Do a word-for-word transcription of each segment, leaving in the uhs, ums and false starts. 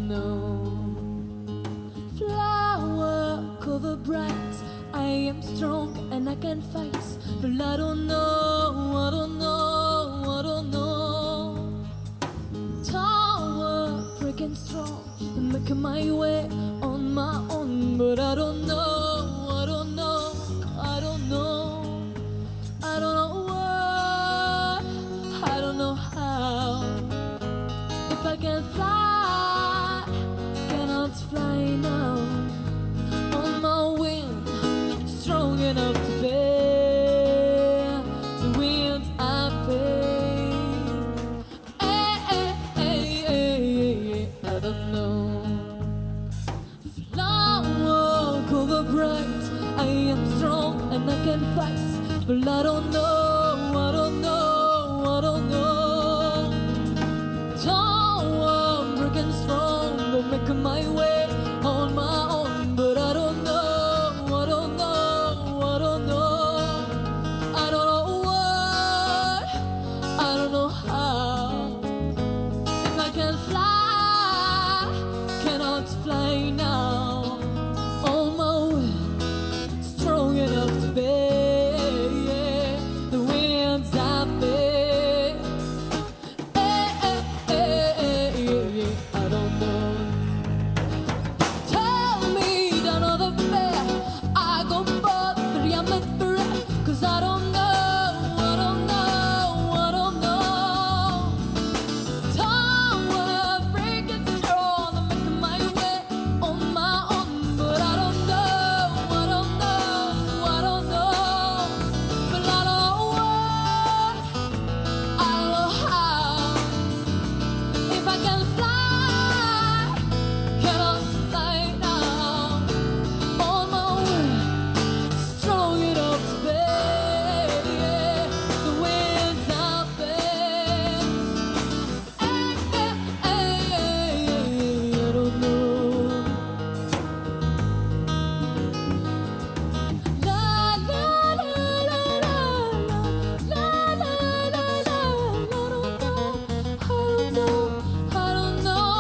know. Flower cover bright, I am strong and I can fight, but I don't know, I don't know, I don't know. Tower breaking strong, making my way on my own, but I don't know, I don't know, I don't know, I don't know what, I don't know how. If I can fly, cannot fly now. On my wing, strong enough to bear the winds I face. Hey, hey, hey, hey, hey, I don't know. Flower cover bright, I am strong and I can fight, but I don't know, I don't know, I don't know. Tall, breaking strong, don't make my way on my own, but I don't know, I don't know, I don't know, I don't know what, I don't know how. If I can fly, cannot fly now. On my way, strong enough to bear the winds I face. Hey, hey, hey, hey, hey, I don't know. Tell me another bear, I go for three, I'm a threat, 'cause I don't know, I don't know, I don't know. Tower breaking strong, I'm making my way on my own, but I don't know, I don't know, I don't know. But I don't know what, I don't know how. If I can fly, cannot fly now. On my way, strong enough to bear the winds I face. Hey, hey, hey, hey, I don't know. La la la la la la la la la la. I don't know, I don't know,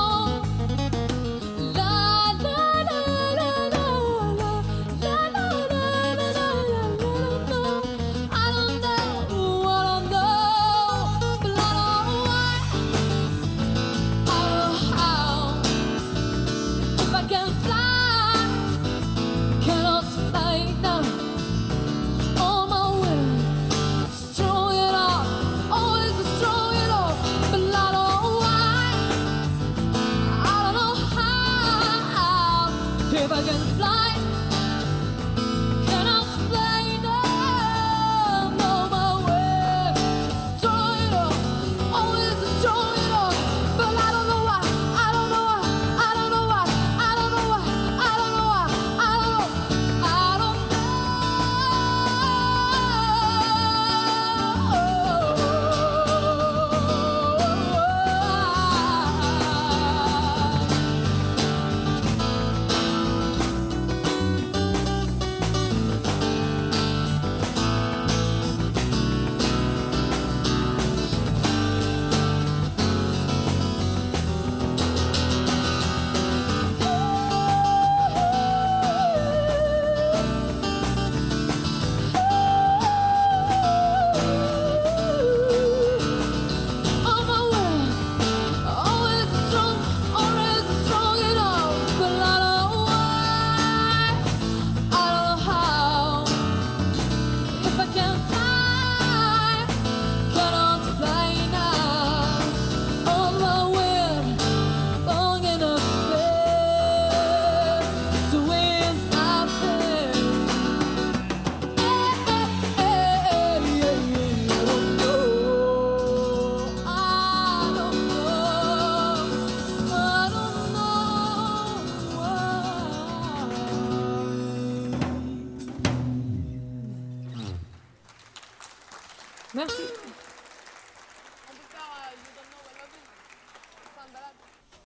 I don't know. La la la la la la la la la la la. I don't know, I don't know, but I don't know why, I don't know how. If I can fly, cannot fly now. On my way, strong enough, always strong enough, but I don't know why, I don't know how. If I can fly, cannot fly now. On my way, strong enough, always strong enough, but I don't know why, I don't know why, I don't know why, I don't know why, I don't know why, I don't know, I don't on my way, always strong, always strong enough, but I don't know why, I don't know how. If I can fly, cannot fly now. On my way, long enough to bear the winds I face. Hey, hey, hey, hey, hey, I don't know, I don't know, I don't know why. Merci.